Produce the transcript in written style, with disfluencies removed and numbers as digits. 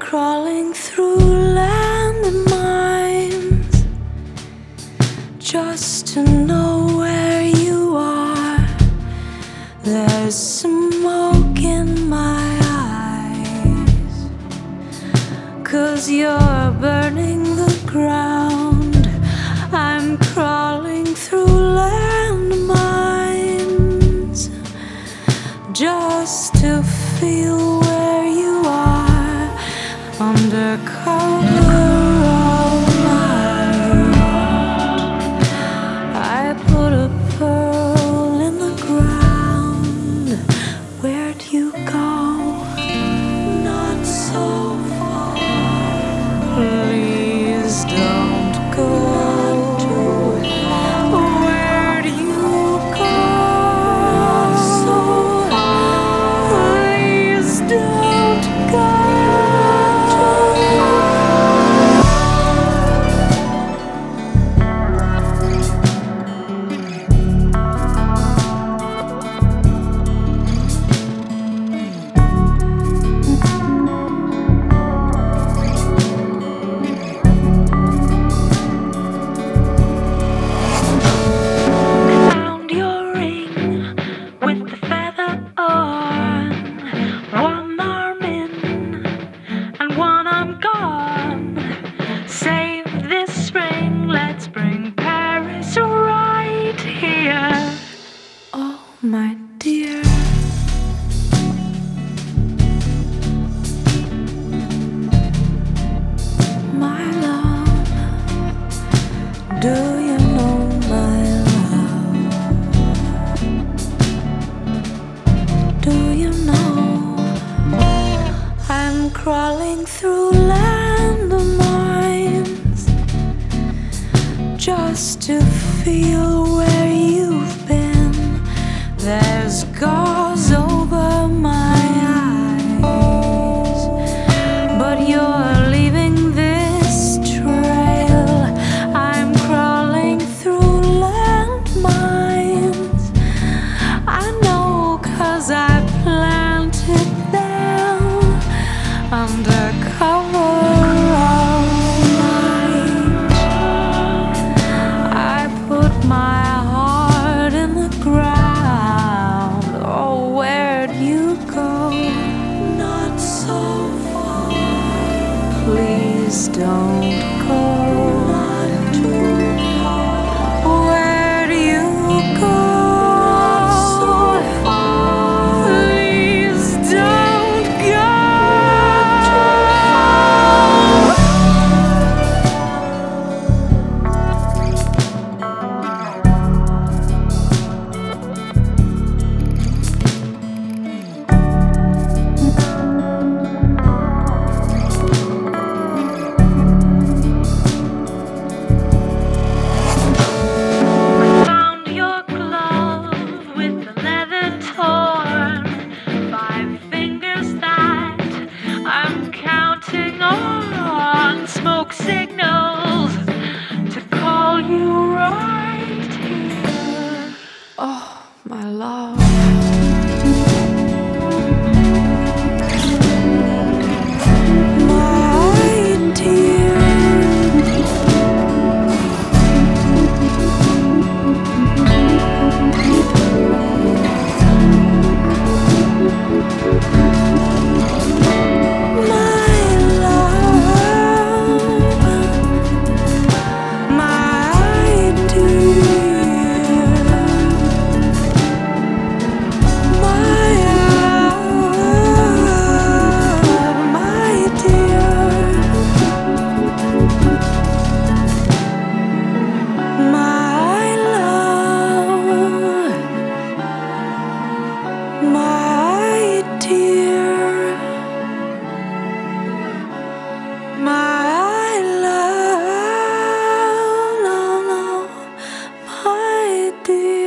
crawling through landmines just to know where you are. There's smoke in my eyes, 'cause you're burning the ground. I'm crawling through landmines just to feel where you are under cover of night. I put a pearl in the ground. Where'd you go? Not so far. Please don't go. Where'd you go? Not so far. Please don't go. Found your ring with the feather on, one arm in and one arm gone. Save this ring, let's bring Paris right here. Oh, my dear. My love, do you know my love? Do you know I'm crawling through landmines just to feel where you've been? There's gauze over my eyes, but you're leaving this trail. I'm crawling through landmines. I know, 'cause I planted them under cover of night. I put my heart in the ground. Oh, where'd you go? Not so far. Please don't go. Not too far. Where'd you go? Not so far. Please don't go. Found your glove with the leather torn, 5 fingers that I'm counting on. Smoke signals to call you right here. Oh, my love. My dear. My love, my dear, my love, my dear, my love, my dear. My love, no, no, my dear.